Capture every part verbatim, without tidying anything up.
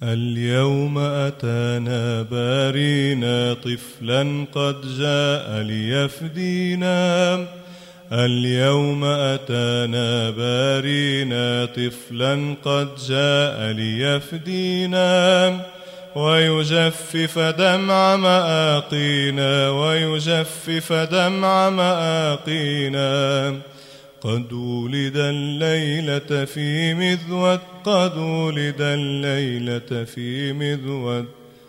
اليوم أتانا بارينا طفلا قد جاء ليفدينا. اليوم أتانا بارينا طفلا قد جاء ليفدينا، ويجفف دمع مآقينا ويجفف دمع مآقينا. قد ولد الليلة في مذود قد ولد الليلة في مذود.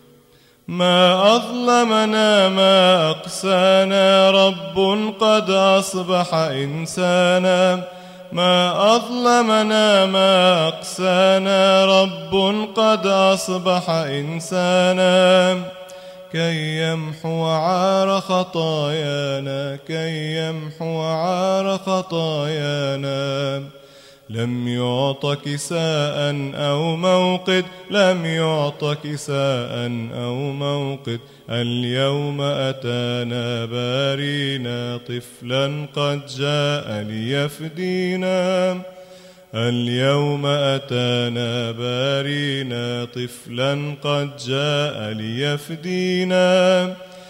ما أظلمنا ما أقسانا رب قد أصبح إنسانا. ما أظلمنا ما أقسانا رب قد أصبح إنسانا. كي يمحو عار خطايانا كي يمحو عار خطايانا. لم يعط كساء أو موقد لم يعط كساء أو موقد. اليوم أتانا بارينا طفلا قد جاء ليفدينا. اليوم أتانا بارينا طفلا قد جاء ليفدينا،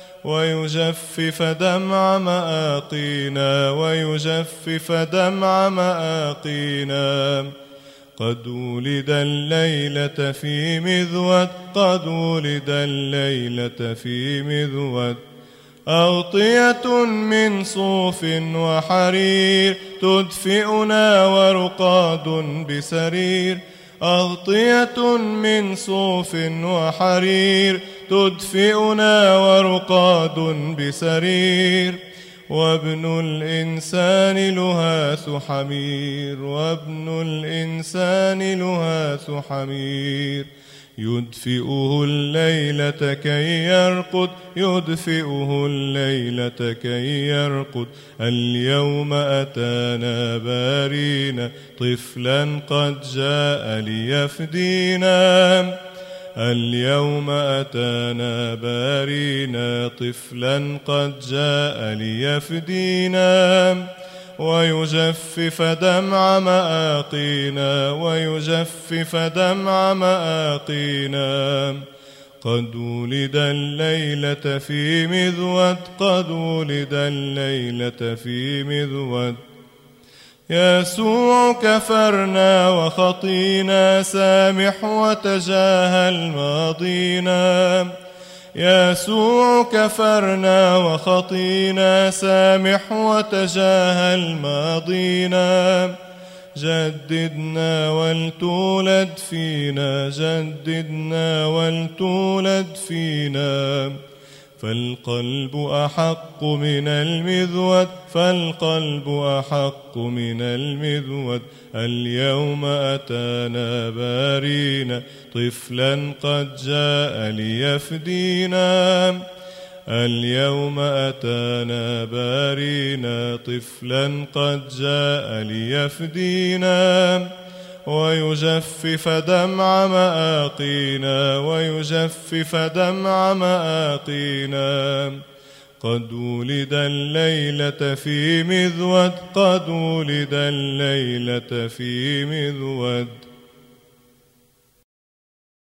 ويجفف دمع مآقينا ويجفف دمع مآقينا. قد ولد الليلة في مذود قد ولد الليلة في مذود. أغطية من صوف وحرير تدفئنا ورقاد بسرير. أغطية من صوف وحرير تدفئنا ورقاد بسرير. وابن الإنسان لهاث حمير وابن الإنسان لهاث حمير. يدفئه الليلة كي يرقد يدفئه الليلة كي يرقد. اليوم أتانا بارينا طفلا قد جاء ليفدينا. اليوم أتانا بارينا طفلا قد جاء ليفدينا، ويجفف دمع مآقينا ويجفف دمع مآقينا. قد ولد الليلة في مذود قد ولد الليلة في مذود. يسوع كفرنا وخطينا سامح وتجاهل ماضينا. يسوع كفرنا وخطينا سامح وتجاهل ماضينا. جددنا ولتولد فينا جددنا ولتولد فينا. فالقلب أحق من المذود فالقلب أحق من المذود. اليوم أتانا بارينا طفلا قد جاء ليفدينا. اليوم أتانا بارينا طفلا قد جاء ليفدينا، ويجفف دمع مآقينا ويجفف دمع مآقينا. قد ولد الليلة في مذود قد ولد الليلة في مذود.